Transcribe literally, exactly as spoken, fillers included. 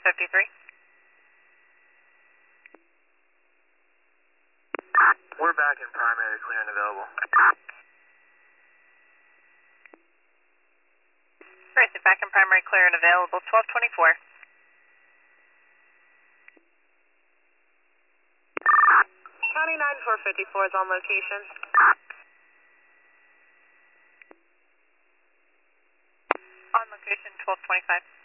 fifty-three. We're back in primary, clear and available. Gracie, back in primary, clear and available, twelve twenty-four. County nine four fifty-four is on location. On location, twelve twenty-five.